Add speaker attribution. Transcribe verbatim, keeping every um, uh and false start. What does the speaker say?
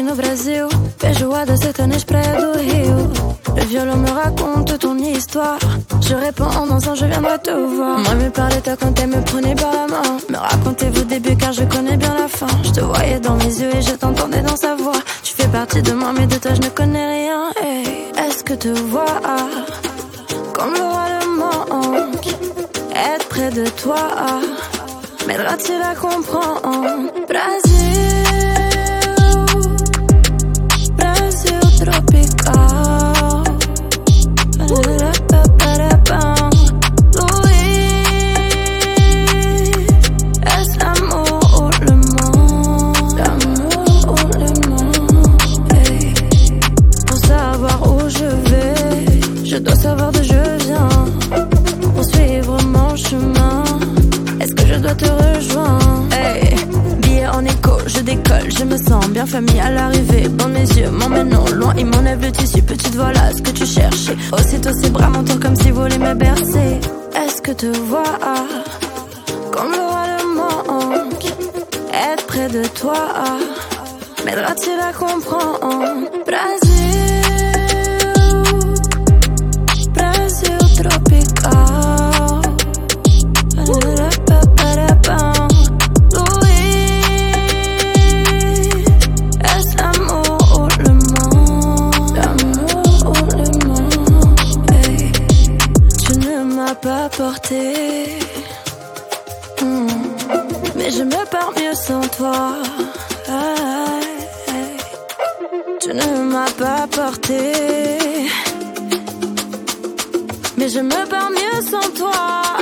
Speaker 1: no Brasil. Feijoada sertaneja, praia do Rio. Le violon me raconte ton histoire. Je réponds en dansant, je viendrai te voir. Moi me parlait ta quand elle me prenait par la main. Me racontez vos débuts car je connais bien la fin. Je te voyais dans mes yeux et je t'entendais dans sa voix. Tu fais partie de moi mais de toi je ne connais rien. Hey. Est-ce que te vois comme l'aura le manque? Être près de toi m'aidera-t-il à comprendre? Brasil, Brasil tropical. Louis, est-ce l'amour ou le monde? L'amour ou le monde? Hey. Pour savoir où je vais, je dois savoir d'où je viens. Pour suivre mon chemin, est-ce que je dois te rejoindre? Hey. Billet en écho, je décolle, je me sens bien famille à l'arrivée. Dans mes yeux, m'emmènent loin, il m'enlève le tissu. Petite voilà ce que tu cherchais. Aussitôt ses bras m'entourent comme s'ils voulaient me bercer. Est-ce que te vois comme l'aura le manque? Être près de toi m'aidera-t-il à comprendre? Brasil, Brasil tropical. Pas porté, mmh. Mais je me pars mieux sans toi. Aïe, aïe. Tu ne m'as pas porté, mais je me pars mieux sans toi.